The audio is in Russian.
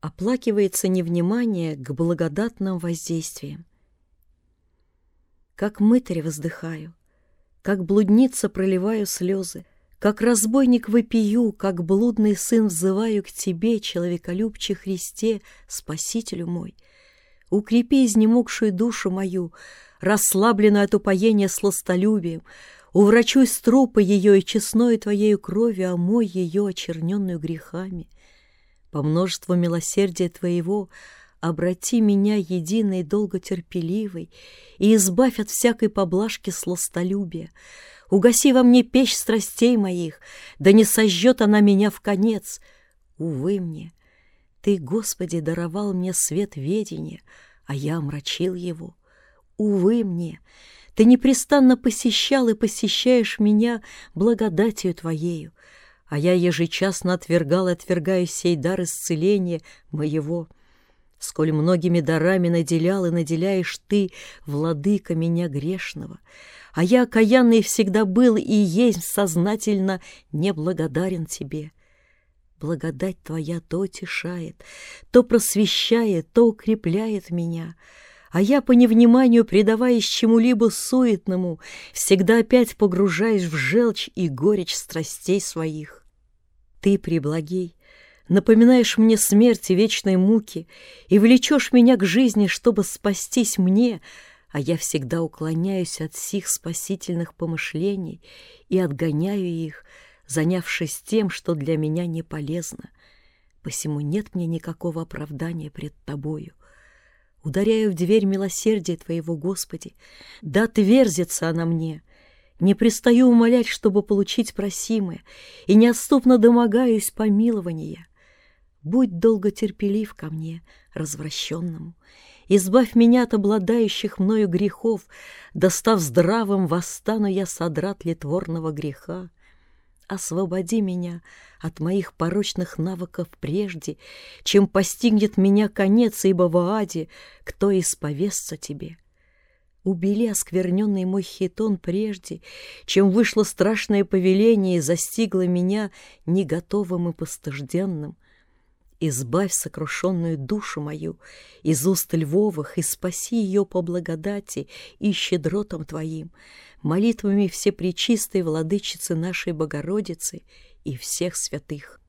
оплакивается невнимание к благодатным воздействиям. Как мытарь воздыхаю, как блудница проливаю слезы, как разбойник вопию, как блудный сын взываю к Тебе, человеколюбче Христе, Спасителю мой. Укрепи изнемогшую душу мою, расслабленную от упоения сластолюбием, уврачуй с трупа ее и честною Твоею кровью омой ее, очерненную грехами. По множеству милосердия Твоего обрати меня, единой и долготерпеливой, и избавь от всякой поблажки сластолюбия. Угаси во мне печь страстей моих, да не сожжет она меня вконец. Увы мне, Ты, Господи, даровал мне свет ведения, а я омрачил его. Увы мне, Ты непрестанно посещал и посещаешь меня благодатью Твоею, а я ежечасно отвергал и отвергаю сей дар исцеления моего. Сколь многими дарами наделял и наделяешь Ты, владыка, меня грешного, а я окаянный всегда был и есть сознательно неблагодарен Тебе. Благодать Твоя то утешает, то просвещает, то укрепляет меня, а я по невниманию, предаваясь чему-либо суетному, всегда опять погружаюсь в желчь и горечь страстей своих. Ты, преблагий, напоминаешь мне смерть и вечной муки и влечешь меня к жизни, чтобы спастись мне, а я всегда уклоняюсь от сих спасительных помышлений и отгоняю их, занявшись тем, что для меня не полезно. Посему нет мне никакого оправдания пред Тобою. Ударяю в дверь милосердия Твоего, Господи, да отверзится она мне. Не пристаю умолять, чтобы получить просимое, и неотступно домогаюсь помилования. Будь долготерпелив ко мне, развращенному, избавь меня от обладающих мною грехов, да, став здравым, восстану я содрат тлетворного греха. Освободи меня от моих порочных навыков прежде, чем постигнет меня конец, ибо в аде кто исповестся Тебе. Убели оскверненный мой хитон прежде, чем вышло страшное повеление и застигло меня неготовым и постыжденным. Избавь сокрушенную душу мою из уст львовых и спаси ее по благодати и щедротам Твоим, молитвами всепречистой Владычицы нашей Богородицы и всех святых.